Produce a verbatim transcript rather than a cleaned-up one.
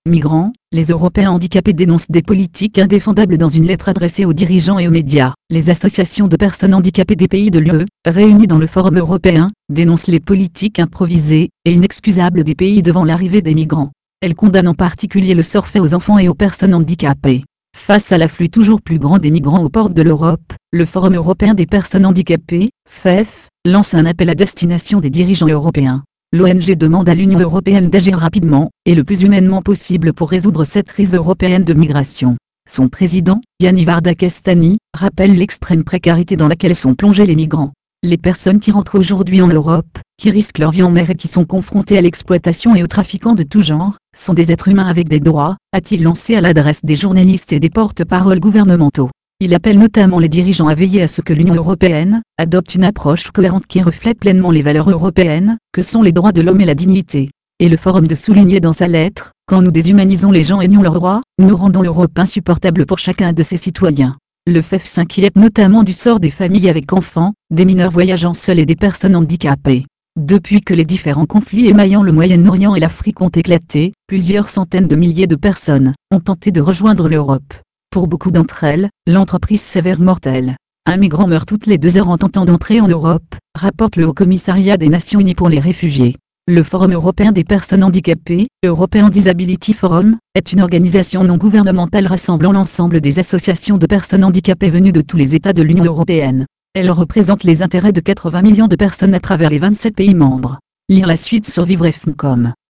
Migrants, les Européens handicapés dénoncent des politiques indéfendables dans une lettre adressée aux dirigeants et aux médias. Les associations de personnes handicapées des pays de l'U E, réunies dans le Forum européen, dénoncent les politiques improvisées et inexcusables des pays devant l'arrivée des migrants. Elles condamnent en particulier le sort fait aux enfants et aux personnes handicapées. Face à l'afflux toujours plus grand des migrants aux portes de l'Europe, le Forum européen des personnes handicapées, F E F, lance un appel à destination des dirigeants européens. L'O N G demande à l'Union européenne d'agir rapidement et le plus humainement possible pour résoudre cette crise européenne de migration. Son président, Yanni Varadkar, rappelle l'extrême précarité dans laquelle sont plongés les migrants. Les personnes qui rentrent aujourd'hui en Europe, qui risquent leur vie en mer et qui sont confrontées à l'exploitation et aux trafiquants de tout genre, sont des êtres humains avec des droits, a-t-il lancé à l'adresse des journalistes et des porte-paroles gouvernementaux. Il appelle notamment les dirigeants à veiller à ce que l'Union européenne adopte une approche cohérente qui reflète pleinement les valeurs européennes, que sont les droits de l'homme et la dignité. Et le Forum de souligner dans sa lettre, quand nous déshumanisons les gens et nions leurs droits, nous rendons l'Europe insupportable pour chacun de ses citoyens. Le F E F s'inquiète notamment du sort des familles avec enfants, des mineurs voyageant seuls et des personnes handicapées. Depuis que les différents conflits émaillant le Moyen-Orient et l'Afrique ont éclaté, plusieurs centaines de milliers de personnes ont tenté de rejoindre l'Europe. Pour beaucoup d'entre elles, l'entreprise s'avère mortelle. Un migrant meurt toutes les deux heures en tentant d'entrer en Europe, rapporte le Haut Commissariat des Nations Unies pour les réfugiés. Le Forum européen des personnes handicapées, European Disability Forum, est une organisation non gouvernementale rassemblant l'ensemble des associations de personnes handicapées venues de tous les États de l'Union européenne. Elle représente les intérêts de quatre-vingts millions de personnes à travers les vingt-sept pays membres. Lire la suite sur vivre point com.